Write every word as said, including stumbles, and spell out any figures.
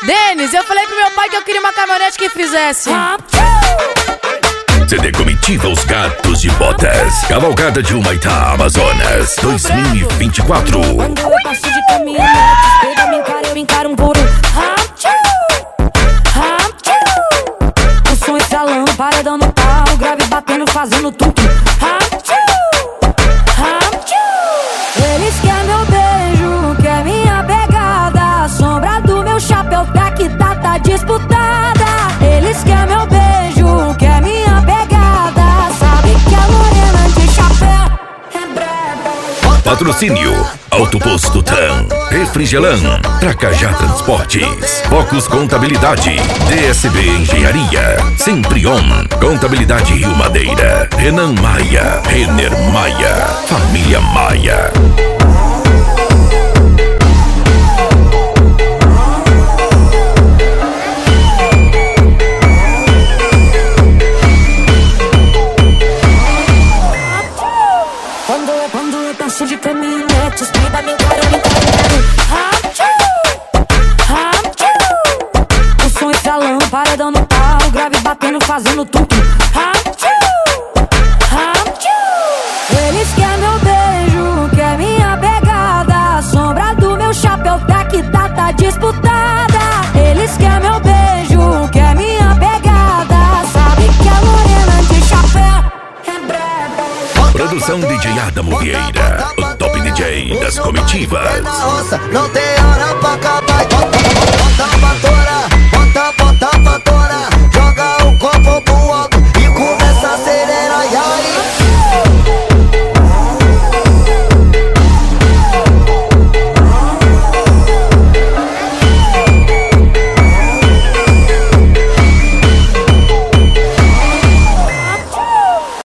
Denis, eu falei pro meu pai que eu queria uma caminhonete que fizesse. C D Comitiva Os Gatos de Botas. Cavalgada de Humaitá, Amazonas, dois mil e vinte e quatro. Quando eu passo de caminhonete, pega, me encara, eu encaro um por um. O som estralando, paredão no pau, grave batendo, fazendo tudo. Eles querem meu beijo, quer minha pegada. A sombra do meu chapéu tá que tá, tá disputada. Eles querem meu beijo, quer minha pegada. Sabe que a morena de chapéu é braba. Patrocínio Auto Posto Tran, Refrigelan, Tracajá Transportes, Focus Contabilidade, D S B Engenharia, Semprion, Contabilidade Rio Madeira, Renan Maia, Renner Maia, Família Maia. Quando eu, quando eu passo de caminhonete, espida, me encara, me encara. O som estralando, paredão no pau, grave batendo, fazendo tudo. Eles querem meu beijo, quer minha pegada. A sombra do meu chapéu tá que tá, tá disputada. Eles querem meu beijo, quer minha pegada. Sabe que a morena de chapéu é braba. Produção D J Adamo Vieira, o top D J das comitivas. Não tem hora pra acabar.